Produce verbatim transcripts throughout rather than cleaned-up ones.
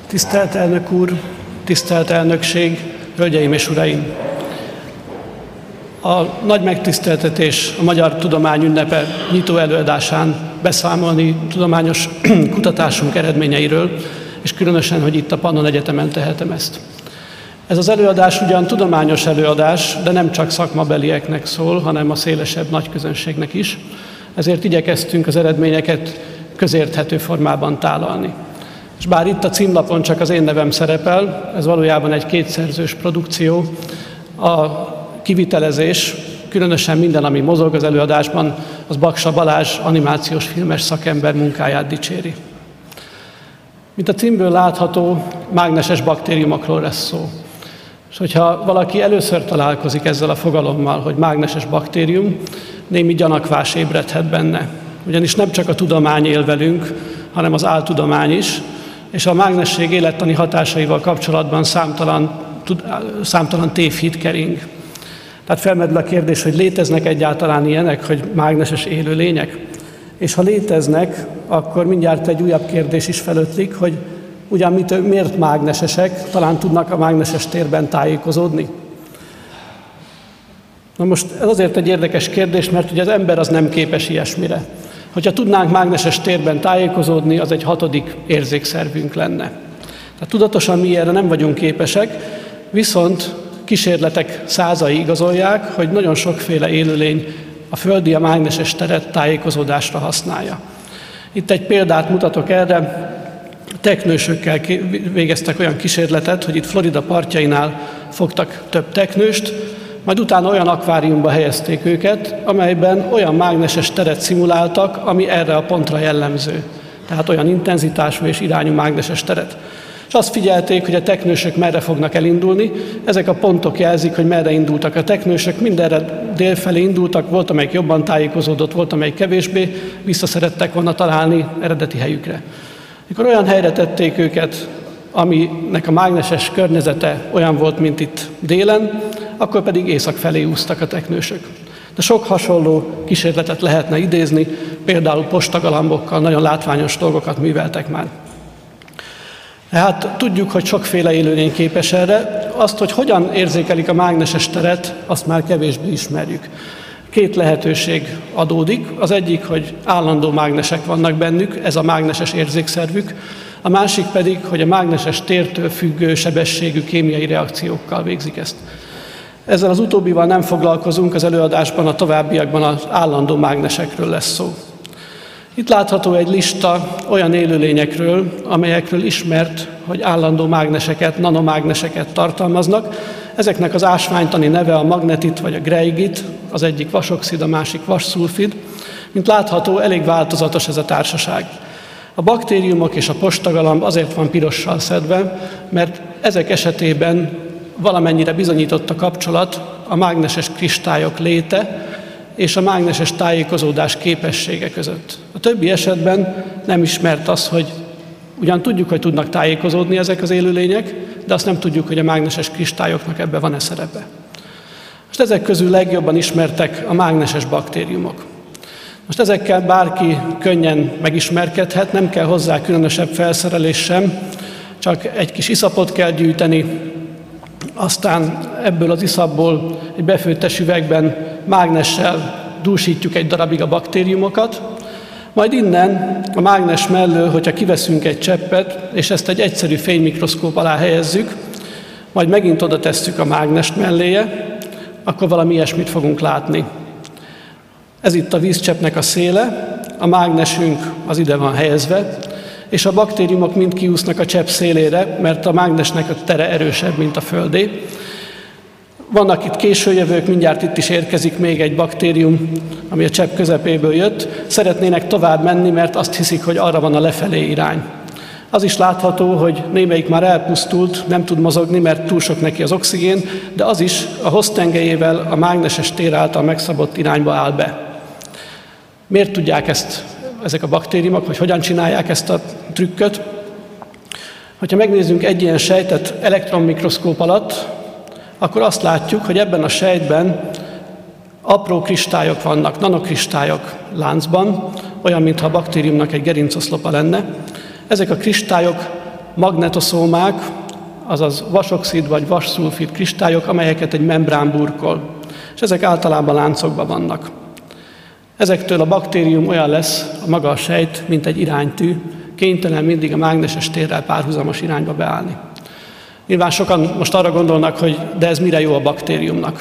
Tisztelt elnök úr, tisztelt elnökség, hölgyeim és uraim! A nagy megtiszteltetés a Magyar Tudomány Ünnepe nyitó előadásán beszámolni tudományos kutatásunk eredményeiről, és különösen, hogy itt a Pannon Egyetemen tehetem ezt. Ez az előadás ugyan tudományos előadás, de nem csak szakmabelieknek szól, hanem a szélesebb nagyközönségnek is. Ezért igyekeztünk az eredményeket közérthető formában tálalni. És bár itt a címlapon csak az én nevem szerepel, ez valójában egy kétszerzős produkció, a kivitelezés, különösen minden, ami mozog az előadásban, az Baksa Balázs animációs filmes szakember munkáját dicséri. Mint a címből látható, mágneses baktériumokról lesz szó. És hogyha valaki először találkozik ezzel a fogalommal, hogy mágneses baktérium, némi gyanakvás ébredhet benne. Ugyanis nem csak a tudomány él velünk, hanem az áltudomány is, és a mágnesség élettani hatásaival kapcsolatban számtalan, számtalan tévhit kering. Tehát felmerül a kérdés, hogy léteznek egyáltalán ilyenek, hogy mágneses élőlények? És ha léteznek, akkor mindjárt egy újabb kérdés is felötlik, hogy ugyan mit, miért mágnesesek, talán tudnak a mágneses térben tájékozódni? Na most ez azért egy érdekes kérdés, mert ugye az ember az nem képes ilyesmire. Hogyha tudnánk mágneses térben tájékozódni, az egy hatodik érzékszervünk lenne. Tehát tudatosan mi erre nem vagyunk képesek, viszont kísérletek százai igazolják, hogy nagyon sokféle élőlény a földi a mágneses teret tájékozódásra használja. Itt egy példát mutatok erre. Teknősökkel végeztek olyan kísérletet, hogy itt Florida partjainál fogtak több teknőst, majd utána olyan akváriumba helyezték őket, amelyben olyan mágneses teret szimuláltak, ami erre a pontra jellemző. Tehát olyan intenzitású és irányú mágneses teret. És azt figyelték, hogy a teknősök merre fognak elindulni. Ezek a pontok jelzik, hogy merre indultak a teknősök. Mindenre délfelé indultak, volt, amelyik jobban tájékozódott, volt, amelyik kevésbé, visszaszerettek volna találni eredeti helyükre. Mikor olyan helyre tették őket, aminek a mágneses környezete olyan volt, mint itt délen, akkor pedig észak felé úsztak a teknősök. De sok hasonló kísérletet lehetne idézni, például postagalambokkal nagyon látványos dolgokat műveltek már. Tehát tudjuk, hogy sokféle élőlény képes erre. Azt, hogy hogyan érzékelik a mágneses teret, azt már kevésbé ismerjük. Két lehetőség adódik. Az egyik, hogy állandó mágnesek vannak bennük, ez a mágneses érzékszervük. A másik pedig, hogy a mágneses tértől függő sebességű kémiai reakciókkal végzik ezt. Ezzel az utóbbival nem foglalkozunk, az előadásban a továbbiakban az állandó mágnesekről lesz szó. Itt látható egy lista olyan élőlényekről, amelyekről ismert, hogy állandó mágneseket, nanomágneseket tartalmaznak. Ezeknek az ásványtani neve a magnetit vagy a greigit, az egyik vasoxid, a másik vasszulfid. Mint látható, elég változatos ez a társaság. A baktériumok és a postagalamb azért van pirossal szedve, mert ezek esetében valamennyire bizonyított a kapcsolat a mágneses kristályok léte és a mágneses tájékozódás képessége között. A többi esetben nem ismert az, hogy ugyan tudjuk, hogy tudnak tájékozódni ezek az élőlények, de azt nem tudjuk, hogy a mágneses kristályoknak ebbe van-e szerepe. Most ezek közül legjobban ismertek a mágneses baktériumok. Most ezekkel bárki könnyen megismerkedhet, nem kell hozzá különösebb felszerelés sem, csak egy kis iszapot kell gyűjteni, aztán ebből az iszapból egy befőttes üvegben mágnessel dúsítjuk egy darabig a baktériumokat, majd innen a mágnes mellől, hogyha kiveszünk egy cseppet, és ezt egy egyszerű fénymikroszkóp alá helyezzük, majd megint oda tesszük a mágnest melléje, akkor valami ilyesmit fogunk látni. Ez itt a vízcseppnek a széle, a mágnesünk az ide van helyezve, és a baktériumok mind kiúsznak a csepp szélére, mert a mágnesnek a tere erősebb, mint a földé. Vannak itt későjövők, mindjárt itt is érkezik még egy baktérium, ami a csepp közepéből jött. Szeretnének tovább menni, mert azt hiszik, hogy arra van a lefelé irány. Az is látható, hogy némelyik már elpusztult, nem tud mozogni, mert túl sok neki az oxigén, de az is a hoztengelyével a mágneses tér által megszabott irányba áll be. Miért tudják ezt ezek a baktériumok, hogy hogyan csinálják ezt a trükköt? Hogyha megnézzünk egy ilyen sejtet elektronmikroszkóp alatt, akkor azt látjuk, hogy ebben a sejtben apró kristályok vannak, nanokristályok láncban, olyan, mintha a baktériumnak egy gerincoszlopa lenne. Ezek a kristályok magnetoszómák, azaz vasoxid vagy vasszulfid kristályok, amelyeket egy membrán burkol. És ezek általában láncokban vannak. Ezektől a baktérium olyan lesz, a maga a sejt, mint egy iránytű, kénytelen mindig a mágneses térrel párhuzamos irányba beállni. Nyilván sokan most arra gondolnak, hogy de ez mire jó a baktériumnak.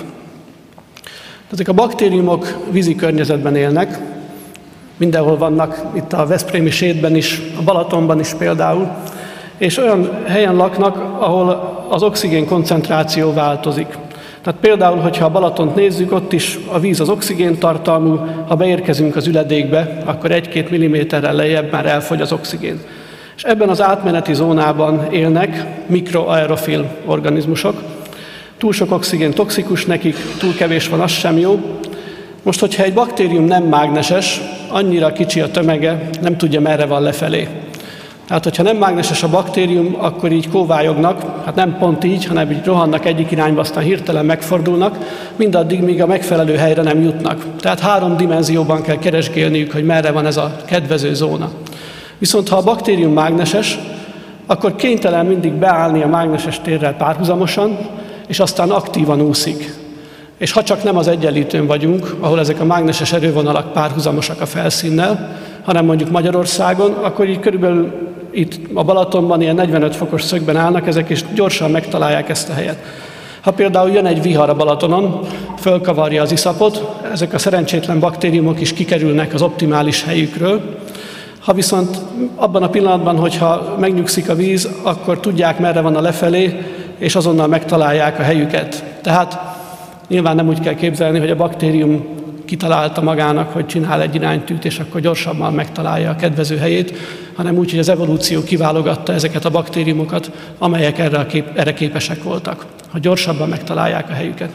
Ezek a baktériumok vízi környezetben élnek, mindenhol vannak, itt a veszprémi sétben is, a Balatonban is például, és olyan helyen laknak, ahol az oxigén koncentráció változik. Tehát például, hogyha a Balatont nézzük, ott is a víz az oxigén tartalmú, ha beérkezünk az üledékbe, akkor egy-két milliméterrel lejjebb már elfogy az oxigén. És ebben az átmeneti zónában élnek mikroaerofil organizmusok. Túl sok oxigén toxikus nekik, túl kevés van, az sem jó. Most, hogyha egy baktérium nem mágneses, annyira kicsi a tömege, nem tudja, merre van lefelé. Tehát, hogyha nem mágneses a baktérium, akkor így kóvályognak, hát nem pont így, hanem így rohannak egyik irányba, aztán hirtelen megfordulnak, mindaddig, míg a megfelelő helyre nem jutnak. Tehát három dimenzióban kell keresgélniük, hogy merre van ez a kedvező zóna. Viszont ha a baktérium mágneses, akkor kénytelen mindig beállni a mágneses térrel párhuzamosan, és aztán aktívan úszik. És ha csak nem az egyenlítőn vagyunk, ahol ezek a mágneses erővonalak párhuzamosak a felszínnel, hanem mondjuk Magyarországon, akkor így körülbelül itt a Balatonban ilyen negyvenöt fokos szögben állnak ezek, és gyorsan megtalálják ezt a helyet. Ha például jön egy vihar a Balatonon, fölkavarja az iszapot, ezek a szerencsétlen baktériumok is kikerülnek az optimális helyükről. Ha viszont abban a pillanatban, hogyha megnyugszik a víz, akkor tudják, merre van a lefelé, és azonnal megtalálják a helyüket. Tehát nyilván nem úgy kell képzelni, hogy a baktérium kitalálta magának, hogy csinál egy iránytűt, és akkor gyorsabban megtalálja a kedvező helyét, hanem úgy, hogy az evolúció kiválogatta ezeket a baktériumokat, amelyek erre, a kép, erre képesek voltak, hogy gyorsabban megtalálják a helyüket.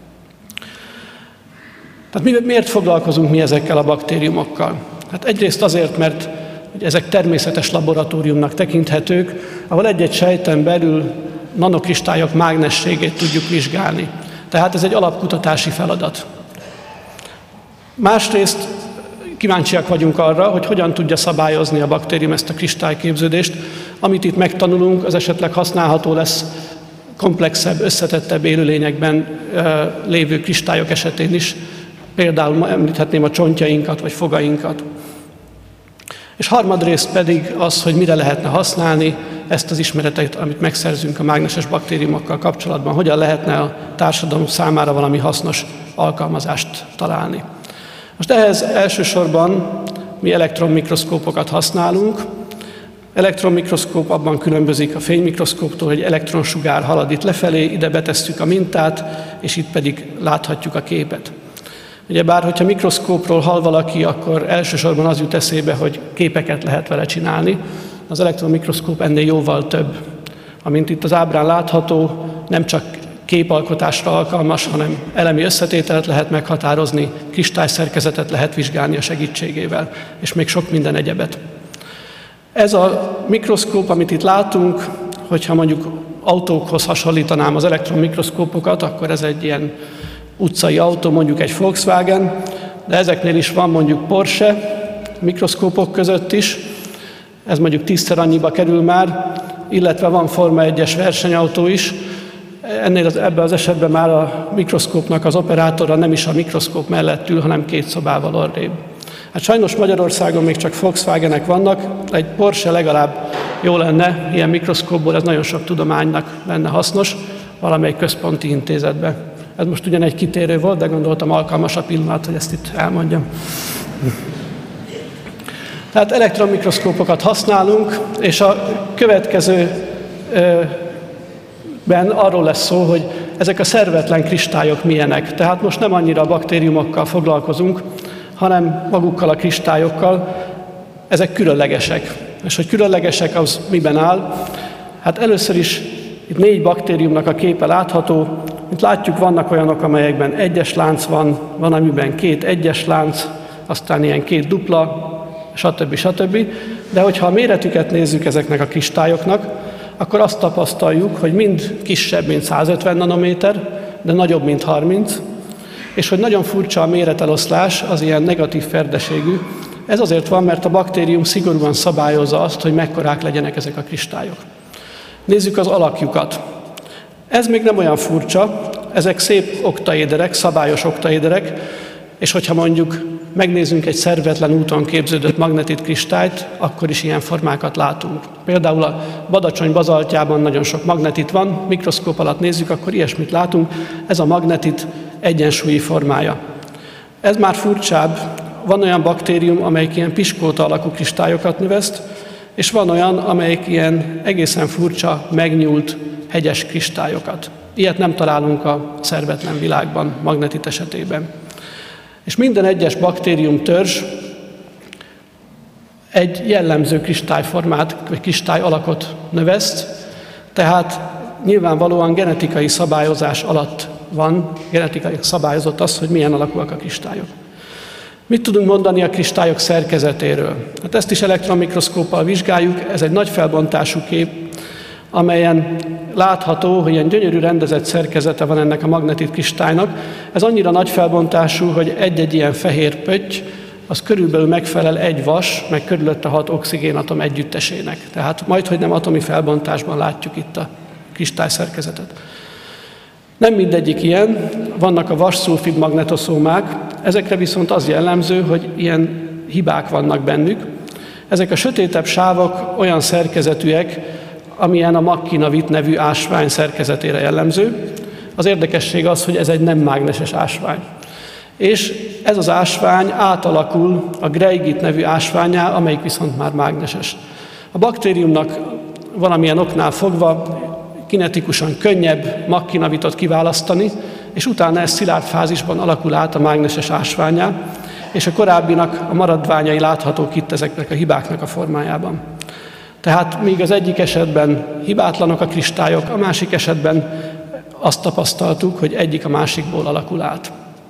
Tehát mi, miért foglalkozunk mi ezekkel a baktériumokkal? Hát egyrészt azért, mert ezek természetes laboratóriumnak tekinthetők, ahol egy-egy sejten belül nanokristályok mágnességét tudjuk vizsgálni. Tehát ez egy alapkutatási feladat. Másrészt kíváncsiak vagyunk arra, hogy hogyan tudja szabályozni a baktérium ezt a kristályképződést. Amit itt megtanulunk, az esetleg használható lesz komplexebb, összetettebb élőlényekben lévő kristályok esetén is. Például említhetném a csontjainkat vagy fogainkat. És harmadrészt pedig az, hogy mire lehetne használni ezt az ismeretet, amit megszerzünk a mágneses baktériumokkal kapcsolatban, hogyan lehetne a társadalom számára valami hasznos alkalmazást találni. Most ehhez elsősorban mi elektronmikroszkópokat használunk. Elektronmikroszkóp abban különbözik a fénymikroszkóptól, hogy elektronsugár halad itt lefelé, ide betesszük a mintát, és itt pedig láthatjuk a képet. Ugyebár, hogyha mikroszkópról hall valaki, akkor elsősorban az jut eszébe, hogy képeket lehet vele csinálni. Az elektronmikroszkóp ennél jóval több. Amint itt az ábrán látható, nem csak képalkotásra alkalmas, hanem elemi összetételt lehet meghatározni, kristályszerkezetet lehet vizsgálni a segítségével, és még sok minden egyebet. Ez a mikroszkóp, amit itt látunk, hogyha mondjuk autókhoz hasonlítanám az elektronmikroszkópokat, akkor ez egy ilyen utcai autó, mondjuk egy Volkswagen, de ezeknél is van mondjuk Porsche, mikroszkópok között is, ez mondjuk tízszer annyiba kerül már, illetve van Forma egyes versenyautó is. Ennél az, ebben az esetben már a mikroszkópnak az operátora nem is a mikroszkóp mellett ül, hanem két szobával arrébb. Hát sajnos Magyarországon még csak Volkswagenek vannak, egy Porsche legalább jó lenne, ilyen mikroszkópból ez nagyon sok tudománynak lenne hasznos, valamelyik központi intézetben. Ez most ugyan egy kitérő volt, de gondoltam alkalmas a pillanat, hogy ezt itt elmondjam. Tehát elektronmikroszkópokat használunk, és a következőben arról lesz szó, hogy ezek a szervetlen kristályok milyenek. Tehát most nem annyira a baktériumokkal foglalkozunk, hanem magukkal a kristályokkal. Ezek különlegesek. És hogy különlegesek, az miben áll? Hát először is itt négy baktériumnak a képe látható. Mint látjuk, vannak olyanok, amelyekben egyes lánc van, van, amiben két egyes lánc, aztán ilyen két dupla, stb. stb. De hogyha a méretüket nézzük ezeknek a kristályoknak, akkor azt tapasztaljuk, hogy mind kisebb, mint százötven nanométer, de nagyobb, mint harminc, és hogy nagyon furcsa a méreteloszlás, az ilyen negatív ferdeségű. Ez azért van, mert a baktérium szigorúan szabályozza azt, hogy mekkorák legyenek ezek a kristályok. Nézzük az alakjukat. Ez még nem olyan furcsa, ezek szép oktaéderek, szabályos oktaéderek, és hogyha mondjuk megnézzünk egy szervetlen úton képződött magnetit kristályt, akkor is ilyen formákat látunk. Például a Badacsony bazaltjában nagyon sok magnetit van, mikroszkóp alatt nézzük, akkor ilyesmit látunk, ez a magnetit egyensúlyi formája. Ez már furcsább, van olyan baktérium, amelyik ilyen piskóta alakú kristályokat növeszt, és van olyan, amelyik ilyen egészen furcsa, megnyúlt, hegyes kristályokat. Ilyet nem találunk a szervetlen világban, magnetit esetében. És minden egyes baktérium törzs egy jellemző kristályformát, vagy kristály alakot növeszt, tehát nyilvánvalóan genetikai szabályozás alatt van, genetikai szabályozott az, hogy milyen alakúak a kristályok. Mit tudunk mondani a kristályok szerkezetéről? Hát ezt is elektronmikroszkóppal vizsgáljuk, ez egy nagy felbontású kép, amelyen látható, hogy ilyen gyönyörű rendezett szerkezete van ennek a magnetit kristálynak. Ez annyira nagy felbontású, hogy egy-egy ilyen fehér pötty, az körülbelül megfelel egy vas, meg körülötte hat oxigénatom együttesének. Tehát majdhogy nem atomi felbontásban látjuk itt a kristály szerkezetet. Nem mindegyik ilyen, vannak a vas-szulfid magnetoszómák, ezekre viszont az jellemző, hogy ilyen hibák vannak bennük. Ezek a sötétebb sávok olyan szerkezetűek, amilyen a makkinavit nevű ásvány szerkezetére jellemző. Az érdekesség az, hogy ez egy nem mágneses ásvány. És ez az ásvány átalakul a greigit nevű ásvánnyá, amelyik viszont már mágneses. A baktériumnak valamilyen oknál fogva kinetikusan könnyebb makkinavitot kiválasztani, és utána ez szilárd fázisban alakul át a mágneses ásvánnyá, és a korábbinak a maradványai láthatók itt ezeknek a hibáknak a formájában. Tehát még az egyik esetben hibátlanok a kristályok, a másik esetben azt tapasztaltuk, hogy egyik a másikból alakul át.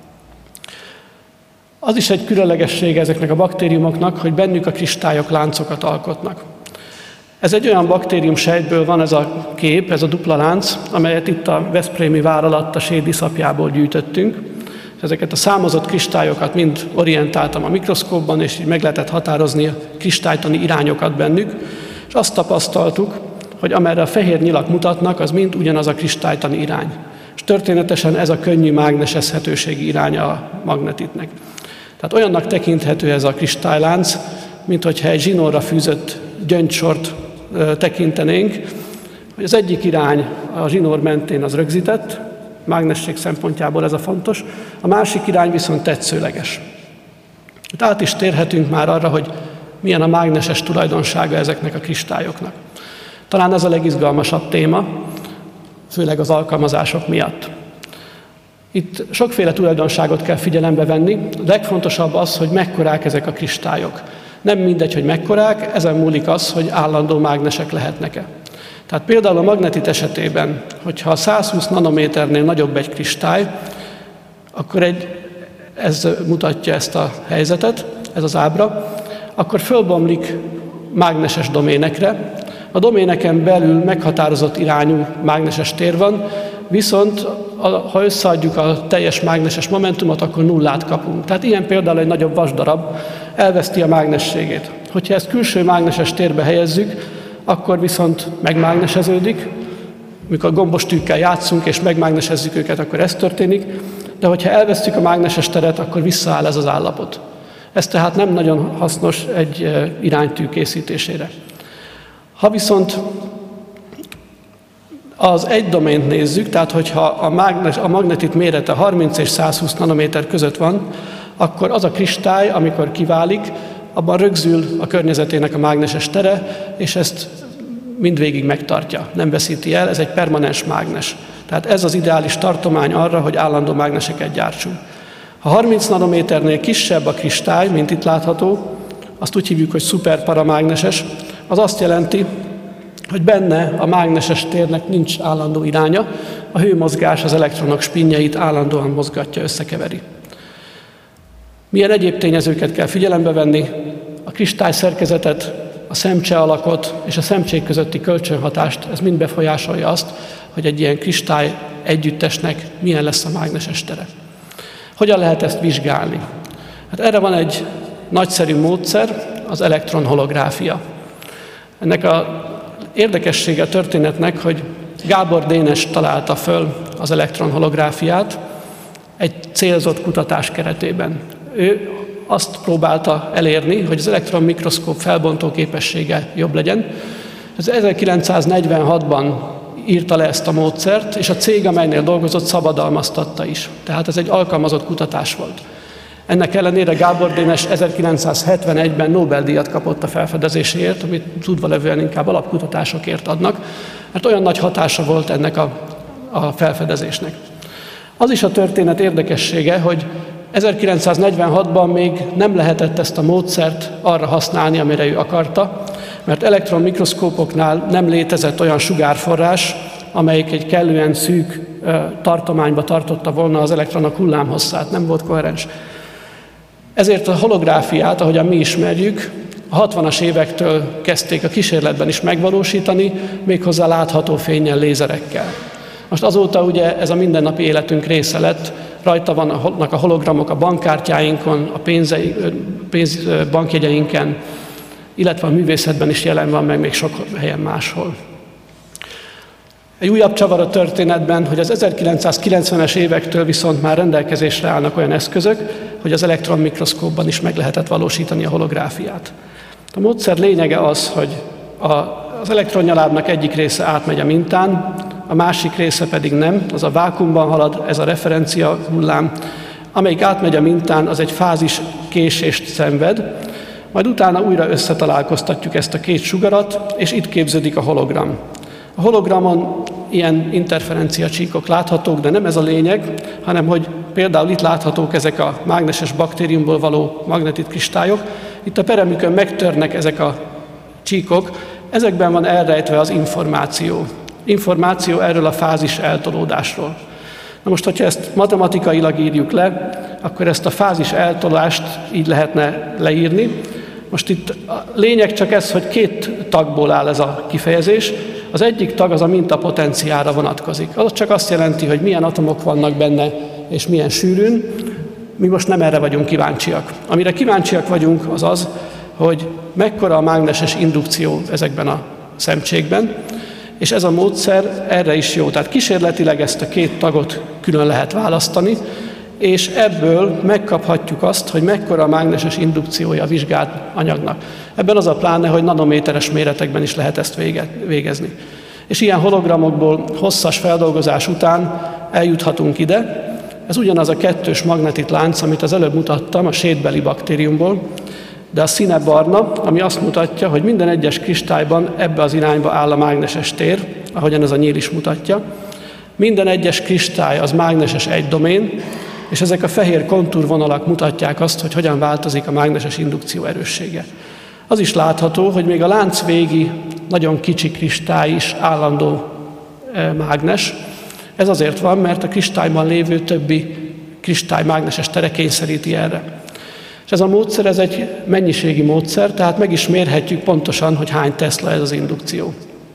Az is egy különlegesség ezeknek a baktériumoknak, hogy bennük a kristályok láncokat alkotnak. Ez egy olyan baktérium sejtből van ez a kép, ez a dupla lánc, amelyet itt a veszprémi vár alatt a Séd iszapjából gyűjtöttünk. Ezeket a számozott kristályokat mind orientáltam a mikroszkópban, és így meg lehetett határozni a kristálytani irányokat bennük, és azt tapasztaltuk, hogy amerre a fehér nyilak mutatnak, az mind ugyanaz a kristálytani irány. És történetesen ez a könnyű mágnesezhetőségi iránya a magnetitnek. Tehát olyannak tekinthető ez a kristálylánc, mint hogyha egy zsinórra fűzött gyöngysort tekintenénk, hogy az egyik irány a zsinór mentén az rögzített, mágnesség szempontjából ez a fontos, a másik irány viszont tetszőleges. Hát át is térhetünk már arra, hogy milyen a mágneses tulajdonsága ezeknek a kristályoknak. Talán ez a legizgalmasabb téma, főleg az alkalmazások miatt. Itt sokféle tulajdonságot kell figyelembe venni, a legfontosabb az, hogy mekkorák ezek a kristályok. Nem mindegy, hogy mekkorák, ezen múlik az, hogy állandó mágnesek lehetnek-e. Tehát például a magnetit esetében, hogyha százhúsz nanométernél nagyobb egy kristály, akkor egy, ez mutatja ezt a helyzetet, ez az ábra, akkor fölbomlik mágneses doménekre. A doméneken belül meghatározott irányú mágneses tér van, viszont ha összeadjuk a teljes mágneses momentumot, akkor nullát kapunk. Tehát ilyen például egy nagyobb vasdarab elveszti a mágnességét. Hogyha ezt külső mágneses térbe helyezzük, akkor viszont megmágneseződik. Mikor gombostűkkel játszunk és megmágnesezzük őket, akkor ez történik. De hogyha elvesztjük a mágneses teret, akkor visszaáll ez az állapot. Ez tehát nem nagyon hasznos egy iránytű készítésére. Ha viszont az egy domént nézzük, tehát hogyha a, mágnes, a magnetit mérete harminc és százhúsz nanométer között van, akkor az a kristály, amikor kiválik, abban rögzül a környezetének a mágneses tere, és ezt mindvégig megtartja, nem veszíti el, ez egy permanens mágnes. Tehát ez az ideális tartomány arra, hogy állandó mágneseket gyártsunk. Ha harminc nanométernél kisebb a kristály, mint itt látható, azt úgy hívjuk, hogy szuperparamágneses, az azt jelenti, hogy benne a mágneses térnek nincs állandó iránya, a hőmozgás az elektronok spinjeit állandóan mozgatja, összekeveri. Milyen egyéb tényezőket kell figyelembe venni? A kristály szerkezetet, a szemcse alakot és a szemcsék közötti kölcsönhatást, ez mind befolyásolja azt, hogy egy ilyen kristály együttesnek milyen lesz a mágneses tere. Hogyan lehet ezt vizsgálni? Hát erre van egy nagyszerű módszer, az elektronholográfia. Ennek a érdekessége a történetnek, hogy Gábor Dénes találta föl az elektronholográfiát egy célzott kutatás keretében. Ő azt próbálta elérni, hogy az elektronmikroszkóp felbontó képessége jobb legyen. Ez ezerkilencszáznegyvenhatban írta le ezt a módszert, és a cég, amelynél dolgozott, szabadalmaztatta is. Tehát ez egy alkalmazott kutatás volt. Ennek ellenére Gábor Dénes ezerkilencszázhetvenegyben Nobel-díjat kapott a felfedezéséért, amit tudva levően inkább alapkutatásokért adnak, mert olyan nagy hatása volt ennek a, a felfedezésnek. Az is a történet érdekessége, hogy ezerkilencszáznegyvenhatban még nem lehetett ezt a módszert arra használni, amire ő akarta, mert elektronmikroszkópoknál nem létezett olyan sugárforrás, amelyik egy kellően szűk tartományba tartotta volna az elektronok hullámhosszát, nem volt koherens. Ezért a holográfiát, ahogyan mi ismerjük, a hatvanas évektől kezdték a kísérletben is megvalósítani, méghozzá látható fénnyel, lézerekkel. Most azóta ugye ez a mindennapi életünk része lett, rajta vannak a hologramok a bankkártyáinkon, a pénzei, pénz, bankjegyeinken, illetve a művészetben is jelen van, meg még sok helyen máshol. Egy újabb csavar a történetben, hogy az ezerkilencszázkilencvenes évektől viszont már rendelkezésre állnak olyan eszközök, hogy az elektronmikroszkópban is meg lehetett valósítani a holográfiát. A módszer lényege az, hogy a, az elektronnyalábnak egyik része átmegy a mintán, a másik része pedig nem, az a vákuumban halad, ez a referencia hullám, amelyik átmegy a mintán, az egy fázis késést szenved, majd utána újra összetalálkoztatjuk ezt a két sugarat, és itt képződik a hologram. A hologramon ilyen interferencia csíkok láthatók, de nem ez a lényeg, hanem hogy például itt láthatók ezek a mágneses baktériumból való magnetit kristályok. Itt a peremükön megtörnek ezek a csíkok, ezekben van elrejtve az információ. Információ erről a fázis eltolódásról. Na most, hogyha ezt matematikailag írjuk le, akkor ezt a fázis eltolást így lehetne leírni. Most itt a lényeg csak ez, hogy két tagból áll ez a kifejezés. Az egyik tag az a mintapotenciára vonatkozik. Az csak azt jelenti, hogy milyen atomok vannak benne, és milyen sűrűn. Mi most nem erre vagyunk kíváncsiak. Amire kíváncsiak vagyunk, az az, hogy mekkora a mágneses indukció ezekben a szemcsékben, és ez a módszer erre is jó. Tehát kísérletileg ezt a két tagot külön lehet választani, és ebből megkaphatjuk azt, hogy mekkora a mágneses indukciója a vizsgált anyagnak. Ebben az a pláne, hogy nanométeres méretekben is lehet ezt végezni. És ilyen hologramokból hosszas feldolgozás után eljuthatunk ide. Ez ugyanaz a kettős magnetit lánc, amit az előbb mutattam a sétbeli baktériumból, de a színe barna, ami azt mutatja, hogy minden egyes kristályban ebbe az irányba áll a mágneses tér, ahogyan ez a nyíl is mutatja. Minden egyes kristály az mágneses egydomén, és ezek a fehér kontúrvonalak mutatják azt, hogy hogyan változik a mágneses indukció erőssége. Az is látható, hogy még a lánc végi nagyon kicsi kristály is állandó e, mágnes. Ez azért van, mert a kristályban lévő többi kristály mágneses tere kényszeríti erre. És ez a módszer, ez egy mennyiségi módszer, tehát meg is mérhetjük pontosan, hogy hány Tesla ez az indukció.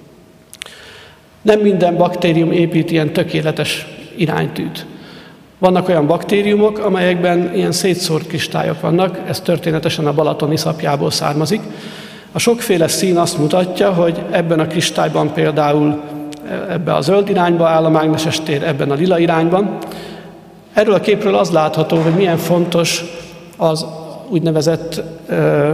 Nem minden baktérium épít ilyen tökéletes iránytűt. Vannak olyan baktériumok, amelyekben ilyen szétszórt kristályok vannak, ez történetesen a Balaton iszapjából származik. A sokféle szín azt mutatja, hogy ebben a kristályban például ebben a zöld irányba áll a mágneses tér, ebben a lila irányban. Erről a képről az látható, hogy milyen fontos az úgynevezett ö,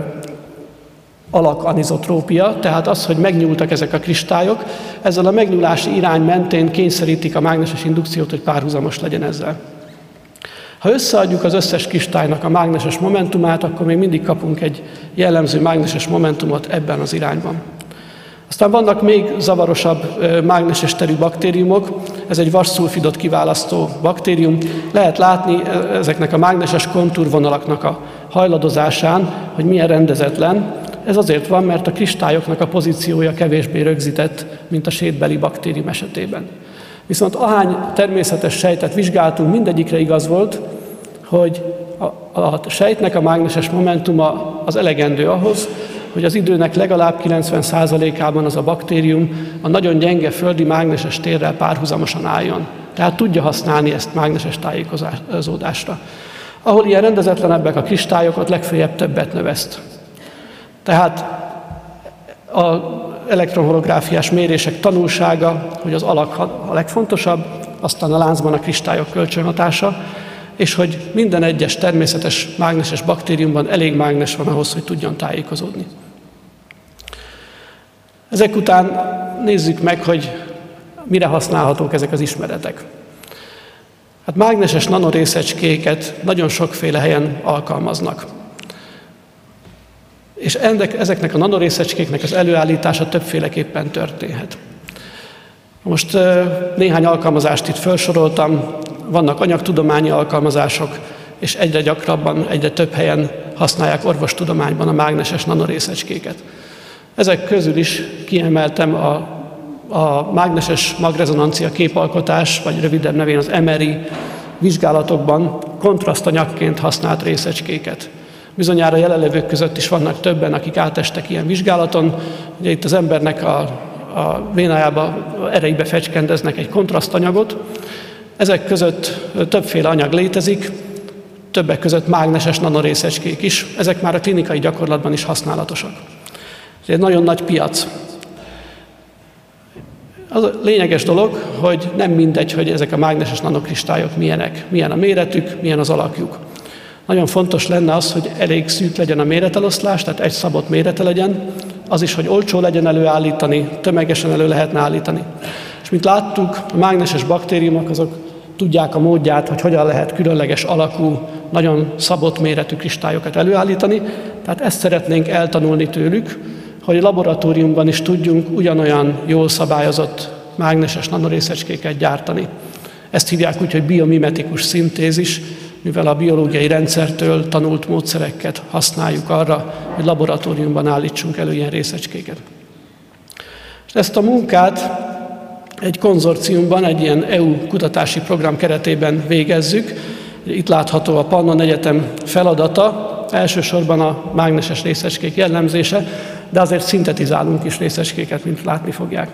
alakanizotrópia, tehát az, hogy megnyúltak ezek a kristályok, ezzel a megnyúlási irány mentén kényszerítik a mágneses indukciót, hogy párhuzamos legyen ezzel. Ha összeadjuk az összes kristálynak a mágneses momentumát, akkor még mindig kapunk egy jellemző mágneses momentumot ebben az irányban. Aztán vannak még zavarosabb mágneses terű baktériumok, ez egy vasszulfidot kiválasztó baktérium. Lehet látni ezeknek a mágneses kontúrvonalaknak a hajladozásán, hogy milyen rendezetlen. Ez azért van, mert a kristályoknak a pozíciója kevésbé rögzített, mint a sétbeli baktérium esetében. Viszont ahány természetes sejtet vizsgáltunk, mindegyikre igaz volt, hogy a, a sejtnek a mágneses momentuma az elegendő ahhoz, hogy az időnek legalább kilencven százalékában az a baktérium a nagyon gyenge földi mágneses térrel párhuzamosan álljon. Tehát tudja használni ezt mágneses tájékozódásra. Ahol ilyen rendezetlenebbek a kristályok, ott legfeljebb többet növeszt. Tehát a elektronholográfiás mérések tanulsága, hogy az alak a legfontosabb, aztán a láncban a kristályok kölcsönhatása, és hogy minden egyes természetes mágneses baktériumban elég mágnes van ahhoz, hogy tudjon tájékozódni. Ezek után nézzük meg, hogy mire használhatók ezek az ismeretek. Hát mágneses nanorészecskéket nagyon sokféle helyen alkalmaznak. És ennek, ezeknek a nanorészecskéknek az előállítása többféleképpen történhet. Most néhány alkalmazást itt felsoroltam, vannak anyagtudományi alkalmazások, és egyre gyakrabban, egyre több helyen használják orvostudományban a mágneses nanorészecskéket. Ezek közül is kiemeltem a, a mágneses magrezonancia képalkotás, vagy rövidebb nevén az em er i vizsgálatokban kontrasztanyagként használt részecskéket. Bizonyára jelenlevők között is vannak többen, akik átestek ilyen vizsgálaton. Ugye itt az embernek a, a vénájába, erejébe fecskendeznek egy kontrasztanyagot. Ezek között többféle anyag létezik, többek között mágneses nanorészecskék is. Ezek már a klinikai gyakorlatban is használatosak. Ez egy nagyon nagy piac. Az a lényeges dolog, hogy nem mindegy, hogy ezek a mágneses nanokristályok milyenek, milyen a méretük, milyen az alakjuk. Nagyon fontos lenne az, hogy elég szűk legyen a méreteloszlás, tehát egy szabott mérete legyen, az is, hogy olcsó legyen előállítani, tömegesen elő lehetne állítani. És mint láttuk, a mágneses baktériumok azok tudják a módját, hogy hogyan lehet különleges alakú, nagyon szabott méretű kristályokat előállítani, tehát ezt szeretnénk eltanulni tőlük, hogy laboratóriumban is tudjunk ugyanolyan jól szabályozott mágneses nanorészecskéket gyártani. Ezt hívják úgy, hogy biomimetikus szintézis, mivel a biológiai rendszertől tanult módszereket használjuk arra, hogy laboratóriumban állítsunk elő ilyen részecskéket. És ezt a munkát egy konzorciumban, egy ilyen é u kutatási program keretében végezzük. Itt látható a Pannon Egyetem feladata, elsősorban a mágneses részecskék jellemzése, de azért szintetizálunk is részecskéket, mint látni fogják.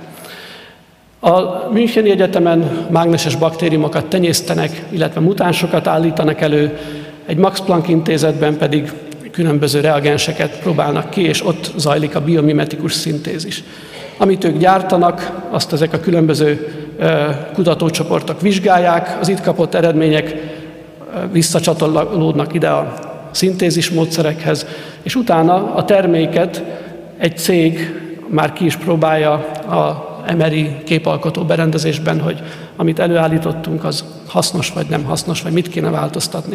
A Müncheni Egyetemen mágneses baktériumokat tenyésztenek, illetve mutánsokat állítanak elő, egy Max Planck intézetben pedig különböző reagenseket próbálnak ki, és ott zajlik a biomimetikus szintézis. Amit ők gyártanak, azt ezek a különböző kutatócsoportok vizsgálják, az itt kapott eredmények visszacsatolódnak ide a szintézis módszerekhez, és utána a terméket egy cég már ki is próbálja a em er i képalkotó berendezésben, hogy amit előállítottunk, az hasznos vagy nem hasznos, vagy mit kéne változtatni.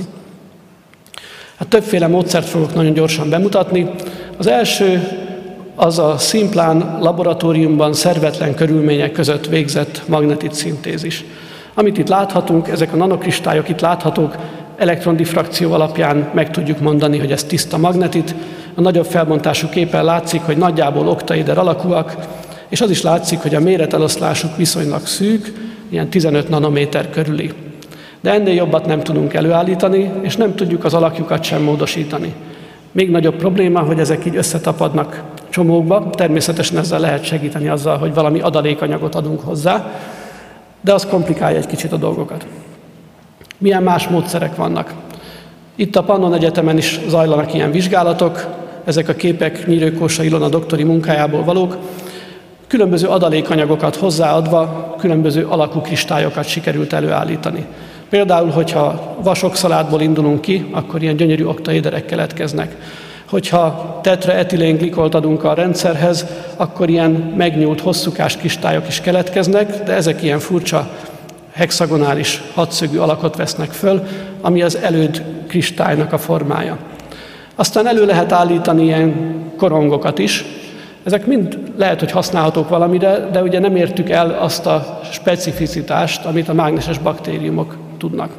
Hát többféle módszert fogok nagyon gyorsan bemutatni. Az első az a szimplán laboratóriumban szervetlen körülmények között végzett magnetit szintézis. Amit itt láthatunk, ezek a nanokristályok itt láthatók, elektrondifrakció alapján meg tudjuk mondani, hogy ez tiszta magnetit. A nagyobb felbontású képen látszik, hogy nagyjából oktaéder alakúak, és az is látszik, hogy a méreteloszlásuk viszonylag szűk, ilyen tizenöt nanométer körüli. De ennél jobbat nem tudunk előállítani, és nem tudjuk az alakjukat sem módosítani. Még nagyobb probléma, hogy ezek így összetapadnak csomókba, természetesen ezzel lehet segíteni azzal, hogy valami adalékanyagot adunk hozzá, de az komplikálja egy kicsit a dolgokat. Milyen más módszerek vannak? Itt a Pannon Egyetemen is zajlanak ilyen vizsgálatok, ezek a képek Nyírő Kósa Ilona doktori munkájából valók. Különböző adalékanyagokat hozzáadva különböző alakú kristályokat sikerült előállítani. Például, hogyha vasoxalátból indulunk ki, akkor ilyen gyönyörű oktaéderek keletkeznek. Hogyha tetraetilén-glikolt adunk a rendszerhez, akkor ilyen megnyúlt, hosszúkás kristályok is keletkeznek, de ezek ilyen furcsa hexagonális hatszögű alakot vesznek föl, ami az előd kristálynak a formája. Aztán elő lehet állítani ilyen korongokat is. Ezek mind lehet, hogy használhatók valamire, de ugye nem értük el azt a specificitást, amit a mágneses baktériumok tudnak.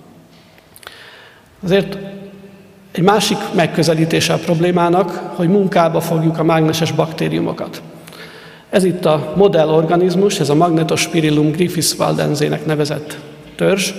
Azért egy másik megközelítése a problémának, hogy munkába fogjuk a mágneses baktériumokat. Ez itt a modellorganizmus, ez a Magnetospirillum griffiths-waldensének nevezett törzs.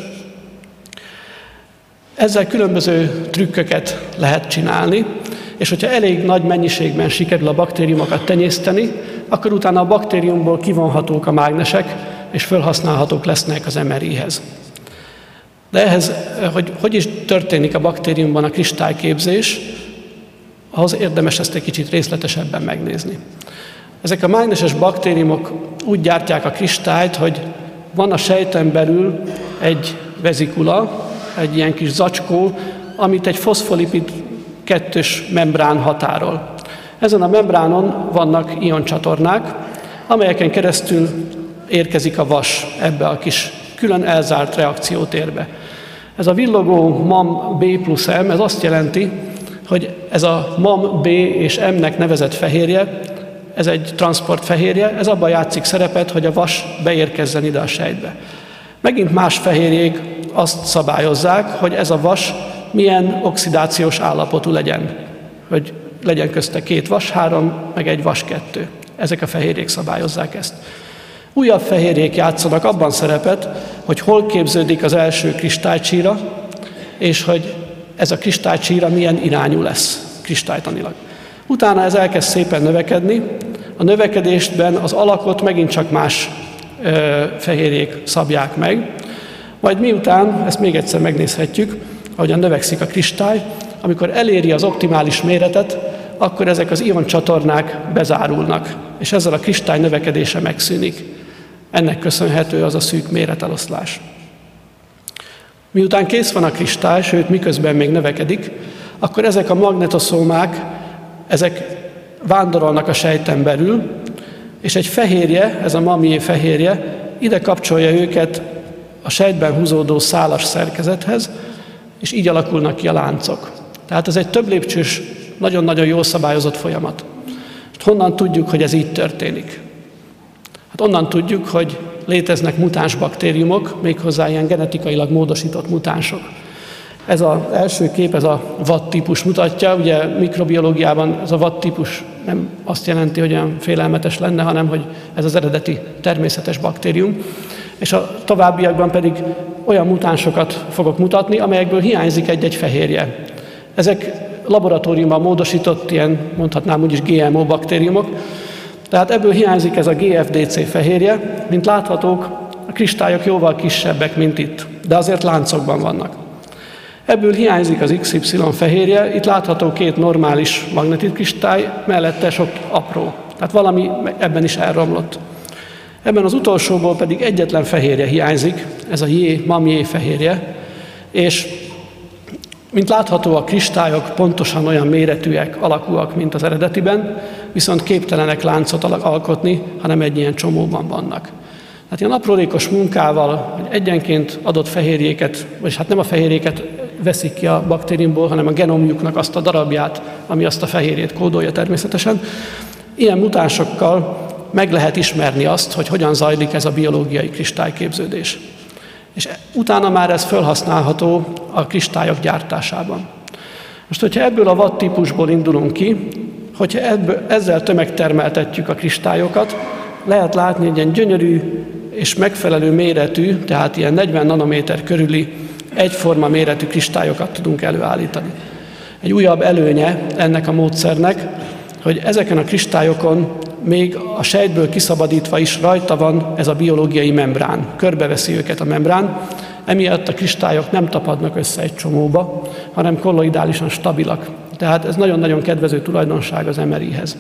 Ezzel különböző trükköket lehet csinálni, és hogyha elég nagy mennyiségben sikerül a baktériumokat tenyészteni, akkor utána a baktériumból kivonhatók a mágnesek, és felhasználhatók lesznek az em er i-hez. De ehhez, hogy hogy is történik a baktériumban a kristályképzés, ahhoz érdemes ezt egy kicsit részletesebben megnézni. Ezek a mágneses baktériumok úgy gyártják a kristályt, hogy van a sejten belül egy vezikula, egy ilyen kis zacskó, amit egy foszfolipid kettős membrán határol. Ezen a membránon vannak ioncsatornák, amelyeken keresztül érkezik a vas ebbe a kis külön elzárt reakciótérbe. Ez a villogó MAM B plusz M, ez azt jelenti, hogy ez a MAM B és M-nek nevezett fehérje, ez egy transportfehérje, ez abban játszik szerepet, hogy a vas beérkezzen ide a sejtbe. Megint más fehérjék azt szabályozzák, hogy ez a vas milyen oxidációs állapotú legyen, hogy legyen közte két vas három, meg egy vas kettő. Ezek a fehérjék szabályozzák ezt. Újabb fehérjék játszanak abban szerepet, hogy hol képződik az első kristálycsíra, és hogy ez a kristálycsíra milyen irányú lesz kristálytanilag. Utána ez elkezd szépen növekedni, a növekedésben az alakot megint csak más ö, fehérjék szabják meg, majd miután, ezt még egyszer megnézhetjük, ahogyan növekszik a kristály, amikor eléri az optimális méretet, akkor ezek az ioncsatornák bezárulnak, és ezzel a kristály növekedése megszűnik. Ennek köszönhető az a szűk méreteloszlás. Miután kész van a kristály, sőt miközben még növekedik, akkor ezek a magnetoszómák, ezek vándorolnak a sejten belül, és egy fehérje, ez a MAM-J fehérje, ide kapcsolja őket a sejtben húzódó szálas szerkezethez, és így alakulnak ki a láncok. Tehát ez egy több lépcsős, nagyon-nagyon jól szabályozott folyamat. És honnan tudjuk, hogy ez így történik? Hát onnan tudjuk, hogy léteznek mutáns baktériumok, méghozzá ilyen genetikailag módosított mutánsok. Ez az első kép, ez a vat típus mutatja, ugye mikrobiológiában ez a vat típus nem azt jelenti, hogy olyan félelmetes lenne, hanem hogy ez az eredeti természetes baktérium. És a továbbiakban pedig olyan mutánsokat fogok mutatni, amelyekből hiányzik egy-egy fehérje. Ezek laboratóriumban módosított ilyen, mondhatnám úgyis G M O baktériumok, tehát ebből hiányzik ez a G F D C fehérje, mint láthatók, a kristályok jóval kisebbek, mint itt, de azért láncokban vannak. Ebből hiányzik az X Y fehérje, itt látható két normális magnetitkristály, mellette sok apró, tehát valami ebben is elromlott. Ebben az utolsóból pedig egyetlen fehérje hiányzik, ez a J, MAM-J fehérje, és mint látható, a kristályok pontosan olyan méretűek, alakúak, mint az eredetiben, viszont képtelenek láncot alkotni, hanem egy ilyen csomóban vannak. Tehát ilyen aprólékos munkával, hogy egyenként adott fehérjéket, vagyis hát nem a fehérjéket veszik ki a baktériumból, hanem a genomjuknak azt a darabját, ami azt a fehérjét kódolja természetesen. Ilyen mutánsokkal meg lehet ismerni azt, hogy hogyan zajlik ez a biológiai kristályképződés. És utána már ez felhasználható a kristályok gyártásában. Most, hogyha ebből a vat típusból indulunk ki, hogyha ebből, ezzel tömegtermeltetjük a kristályokat, lehet látni, hogy ilyen gyönyörű és megfelelő méretű, tehát ilyen negyven nanométer körüli egyforma méretű kristályokat tudunk előállítani. Egy újabb előnye ennek a módszernek, hogy ezeken a kristályokon még a sejtből kiszabadítva is rajta van ez a biológiai membrán, körbeveszi őket a membrán, emiatt a kristályok nem tapadnak össze egy csomóba, hanem kolloidálisan stabilak. Tehát ez nagyon-nagyon kedvező tulajdonság az em er i-hez.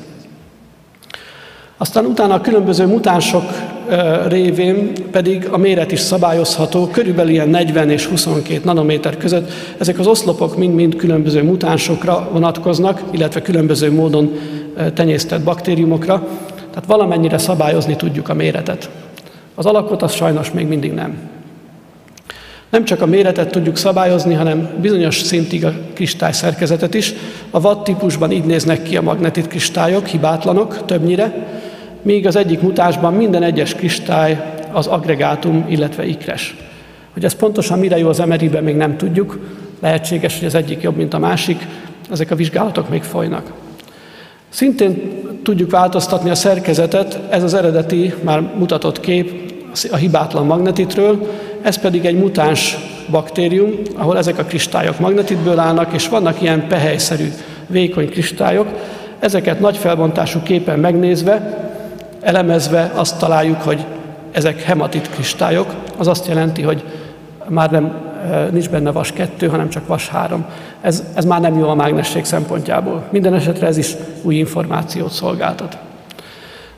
Aztán utána a különböző mutánsok révén pedig a méret is szabályozható, körülbelül ilyen negyven és huszonkét nanométer között. Ezek az oszlopok mind-mind különböző mutánsokra vonatkoznak, illetve különböző módon tenyésztett baktériumokra, tehát valamennyire szabályozni tudjuk a méretet. Az alakot az sajnos még mindig nem. Nem csak a méretet tudjuk szabályozni, hanem bizonyos szintig a kristály szerkezetet is. A vat típusban így néznek ki a magnetit kristályok, hibátlanok többnyire, míg az egyik mutánsban minden egyes kristály az agregátum, illetve ikres. Hogy ez pontosan mire jó az em er i-ben még nem tudjuk, lehetséges, hogy az egyik jobb, mint a másik, ezek a vizsgálatok még folynak. Szintén tudjuk változtatni a szerkezetet, ez az eredeti, már mutatott kép a hibátlan magnetitről, ez pedig egy mutáns baktérium, ahol ezek a kristályok magnetitből állnak, és vannak ilyen pehelyszerű, vékony kristályok. Ezeket nagy felbontású képen megnézve, elemezve azt találjuk, hogy ezek hematit kristályok. Az azt jelenti, hogy már nem, nincs benne vas kettő, hanem csak vas három. Ez, ez már nem jó a mágnesség szempontjából. Minden esetre ez is új információt szolgáltat.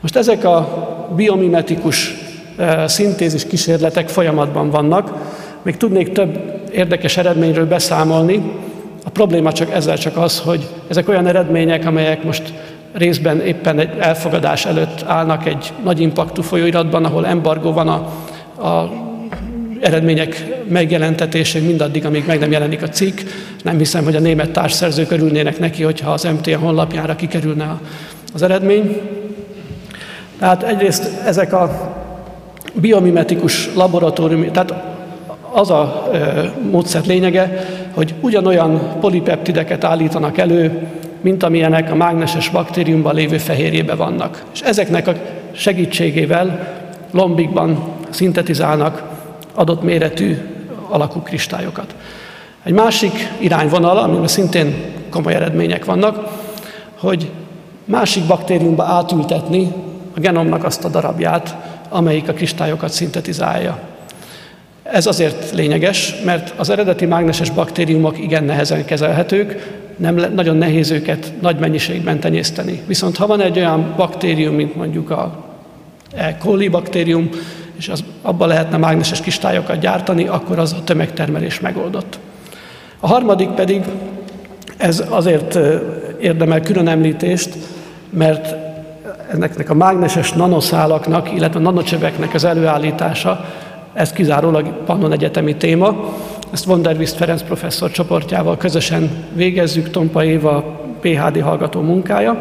Most ezek a biomimetikus szintézis kísérletek folyamatban vannak. Még tudnék több érdekes eredményről beszámolni. A probléma csak ezzel csak az, hogy ezek olyan eredmények, amelyek most részben éppen egy elfogadás előtt állnak egy nagy impaktú folyóiratban, ahol embargó van a, a eredmények megjelentetésén mindaddig, amíg meg nem jelenik a cikk. Nem hiszem, hogy a német társszerzők örülnének neki, hogyha az em té en honlapjára kikerülne az eredmény. Tehát egyrészt ezek a biomimetikus laboratóriumi, tehát az a e, módszer lényege, hogy ugyanolyan polipeptideket állítanak elő, mint amilyenek a mágneses baktériumban lévő fehérjében vannak. És ezeknek a segítségével lombikban szintetizálnak adott méretű alakú kristályokat. Egy másik irányvonal, amiben szintén komoly eredmények vannak, hogy másik baktériumba átültetni a genomnak azt a darabját, amelyik a kristályokat szintetizálja. Ez azért lényeges, mert az eredeti mágneses baktériumok igen nehezen kezelhetők, nem, nagyon nehéz őket nagy mennyiségben tenyészteni. Viszont ha van egy olyan baktérium, mint mondjuk a E. coli baktérium, és az, abban lehetne mágneses kristályokat gyártani, akkor az a tömegtermelés megoldott. A harmadik pedig, ez azért érdemel külön említést, mert ennek a mágneses nanoszálaknak, illetve nanocsöveknek az előállítása, ez kizárólag Pannon egyetemi téma. Ezt von der Wisst Ferenc professzor csoportjával közösen végezzük, Tompa Éva pé há dé hallgató munkája.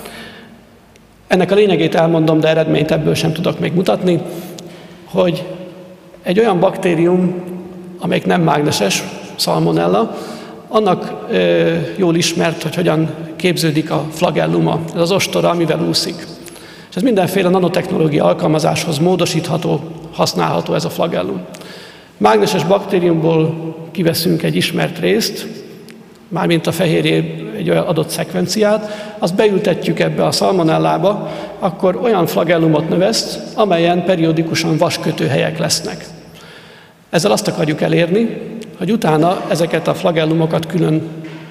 Ennek a lényegét elmondom, de eredményt ebből sem tudok még mutatni, hogy egy olyan baktérium, amelyik nem mágneses, Salmonella, annak e, jól ismert, hogy hogyan képződik a flagelluma, ez az ostora, amivel úszik. És ez mindenféle nanotechnológia alkalmazáshoz módosítható, használható ez a flagellum. Mágneses baktériumból kiveszünk egy ismert részt, mármint a fehérjé egy olyan adott szekvenciát, azt beültetjük ebbe a szalmonellába, akkor olyan flagellumot növeszt, amelyen periódikusan vaskötőhelyek lesznek. Ezzel azt akarjuk elérni, hogy utána ezeket a flagellumokat külön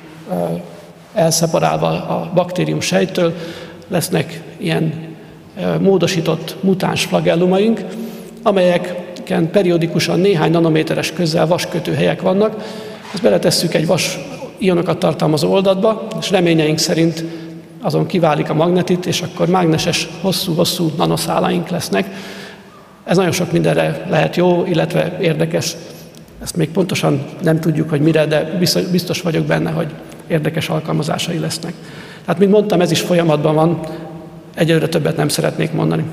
elszeparálva a baktérium sejttől lesznek ilyen módosított mutáns flagellumaink, amelyeken periódikusan néhány nanométeres közzel vaskötőhelyek vannak. Ezt beletesszük egy vas ionokat tartalmazó oldatba, és reményeink szerint azon kiválik a magnetit, és akkor mágneses, hosszú-hosszú nanoszálaink lesznek. Ez nagyon sok mindenre lehet jó, illetve érdekes. Ezt még pontosan nem tudjuk, hogy mire, de biztos vagyok benne, hogy érdekes alkalmazásai lesznek. Tehát, mint mondtam, ez is folyamatban van, egyelőre többet nem szeretnék mondani.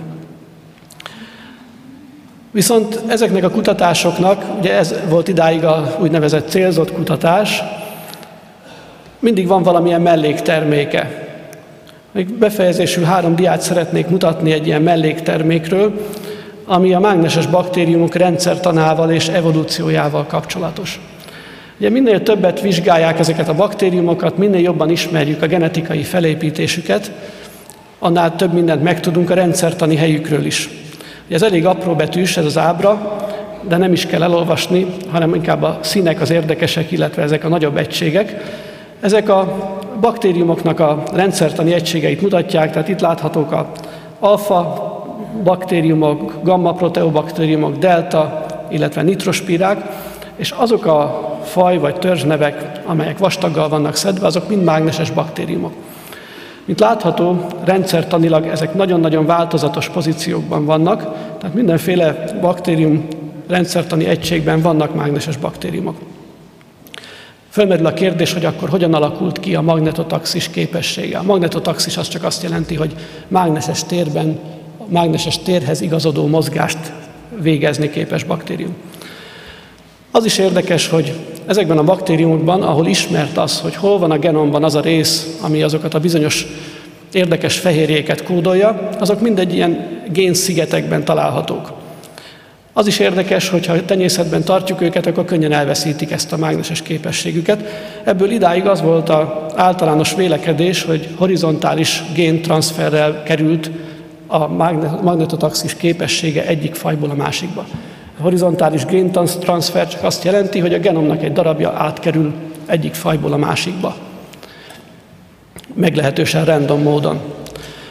Viszont ezeknek a kutatásoknak, ugye ez volt idáig a úgynevezett célzott kutatás, mindig van valamilyen mellékterméke. Még befejezésül három diát szeretnék mutatni egy ilyen melléktermékről, ami a mágneses baktériumok rendszertanával és evolúciójával kapcsolatos. Ugye minél többet vizsgálják ezeket a baktériumokat, minél jobban ismerjük a genetikai felépítésüket, annál több mindent megtudunk a rendszertani helyükről is. Ugye ez elég apró betűs, ez az ábra, de nem is kell elolvasni, hanem inkább a színek az érdekesek, illetve ezek a nagyobb egységek. Ezek a baktériumoknak a rendszertani egységeit mutatják, tehát itt láthatók a alfa baktériumok, gamma proteobaktériumok, delta, illetve nitrospírák, és azok a faj vagy törzsnevek, amelyek vastaggal vannak szedve, azok mind mágneses baktériumok. Mint látható, rendszertanilag ezek nagyon-nagyon változatos pozíciókban vannak, tehát mindenféle baktérium rendszertani egységben vannak mágneses baktériumok. Fölmerül a kérdés, hogy akkor hogyan alakult ki a magnetotaxis képessége. A magnetotaxis az csak azt jelenti, hogy mágneses térben, mágneses térhez igazodó mozgást végezni képes baktérium. Az is érdekes, hogy ezekben a baktériumokban, ahol ismert az, hogy hol van a genomban az a rész, ami azokat a bizonyos érdekes fehérjéket kódolja, azok mindegy ilyen génszigetekben találhatók. Az is érdekes, hogy ha tenyészetben tartjuk őket, akkor könnyen elveszítik ezt a mágneses képességüket. Ebből idáig az volt az általános vélekedés, hogy horizontális géntranszferrel került a magnetotaxis képessége egyik fajból a másikba. A horizontális géntranszfer csak azt jelenti, hogy a genomnak egy darabja átkerül egyik fajból a másikba. Meglehetősen random módon.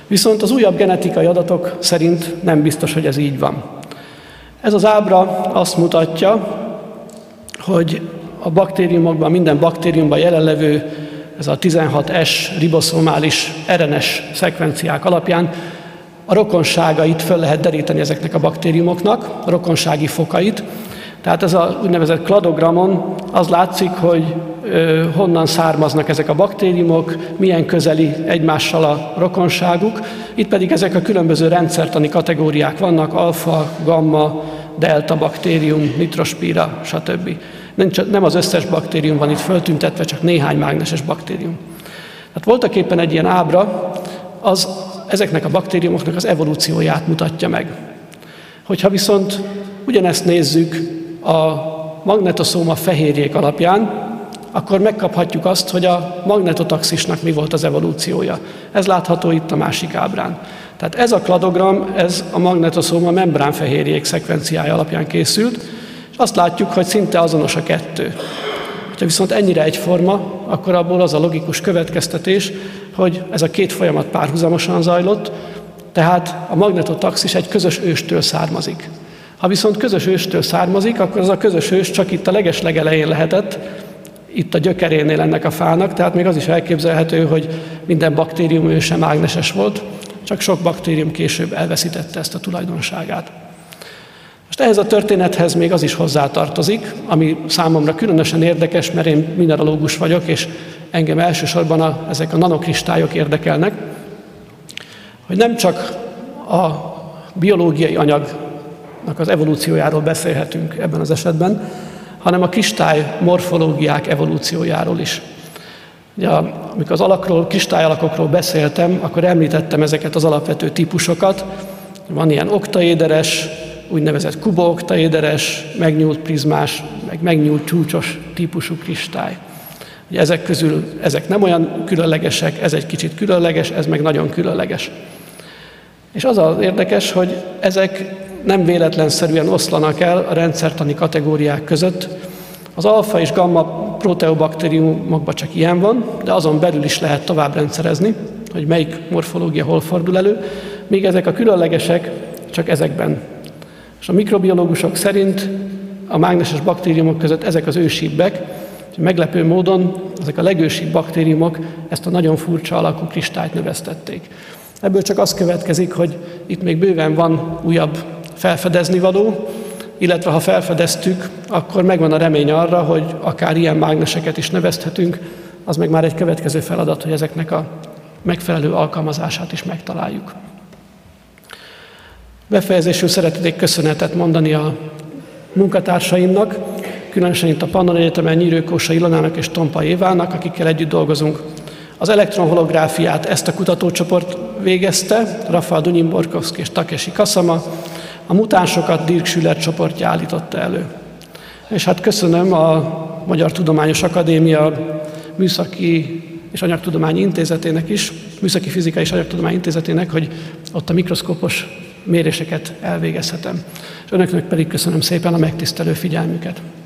Viszont az újabb genetikai adatok szerint nem biztos, hogy ez így van. Ez az ábra azt mutatja, hogy a baktériumokban, minden baktériumban jelenlevő ez a tizenhat S riboszomális er en es szekvenciák alapján a rokonságait föl lehet deríteni ezeknek a baktériumoknak, a rokonsági fokait. Tehát ez a úgynevezett kladogramon az látszik, hogy ö, honnan származnak ezek a baktériumok, milyen közeli egymással a rokonságuk. Itt pedig ezek a különböző rendszertani kategóriák vannak, alfa, gamma, delta baktérium, nitrospira, stb. Nem, csak, nem az összes baktérium van itt föltüntetve, csak néhány mágneses baktérium. Tehát voltak éppen egy ilyen ábra, az ezeknek a baktériumoknak az evolúcióját mutatja meg. Hogyha viszont ugyanezt nézzük a magnetoszóma fehérjék alapján, akkor megkaphatjuk azt, hogy a magnetotaxisnak mi volt az evolúciója. Ez látható itt a másik ábrán. Tehát ez a kladogram, ez a magnetoszóma membránfehérjék szekvenciája alapján készült, és azt látjuk, hogy szinte azonos a kettő. Ha viszont ennyire egyforma, akkor abból az a logikus következtetés, hogy ez a két folyamat párhuzamosan zajlott, tehát a magnetotaxis egy közös őstől származik. Ha viszont közös őstől származik, akkor az a közös ős csak itt a legeslegelején lehetett, itt a gyökerénél ennek a fának, tehát még az is elképzelhető, hogy minden baktérium őse mágneses volt, csak sok baktérium később elveszítette ezt a tulajdonságát. Most ehhez a történethez még az is hozzátartozik, ami számomra különösen érdekes, mert én mineralógus vagyok, és engem elsősorban a, ezek a nanokristályok érdekelnek, hogy nem csak a biológiai anyagnak az evolúciójáról beszélhetünk ebben az esetben, hanem a kristály morfológiák evolúciójáról is. Ugye, amikor az alakról, kristályalakokról beszéltem, akkor említettem ezeket az alapvető típusokat. Van ilyen oktaéderes, úgynevezett kubooktaéderes, megnyúlt prizmás, meg megnyúlt csúcsos típusú kristály. Ugye ezek közül ezek nem olyan különlegesek, ez egy kicsit különleges, ez meg nagyon különleges. És az az érdekes, hogy ezek nem véletlenszerűen oszlanak el a rendszertani kategóriák között. Az alfa és gamma proteobaktériumokban csak ilyen van, de azon belül is lehet tovább rendszerezni, hogy melyik morfológia hol fordul elő, míg ezek a különlegesek csak ezekben. És a mikrobiológusok szerint a mágneses baktériumok között ezek az ősibbek, meglepő módon ezek a legősibb baktériumok ezt a nagyon furcsa alakú kristályt növesztették. Ebből csak az következik, hogy itt még bőven van újabb felfedezni való, illetve ha felfedeztük, akkor megvan a remény arra, hogy akár ilyen mágneseket is növeszthetünk, az meg már egy következő feladat, hogy ezeknek a megfelelő alkalmazását is megtaláljuk. Befejezésül szeretnék köszönetet mondani a munkatársaimnak, különösen itt a Pannon Egyetemen Nyírő-Kósa Ilonának és Tompa Évának, akikkel együtt dolgozunk. Az elektronholográfiát ezt a kutatócsoport végezte, Rafael Dunyim-Borkovszky és Takeshi Kasama, a mutánsokat Dirk Schüller csoportja állította elő. És hát köszönöm a Magyar Tudományos Akadémia Műszaki és Anyagtudományi Intézetének is, Műszaki Fizikai és Anyagtudományi Intézetének, hogy ott a mikroszkópos méréseket elvégezhetem. És önöknek pedig köszönöm szépen a megtisztelő figyelmüket.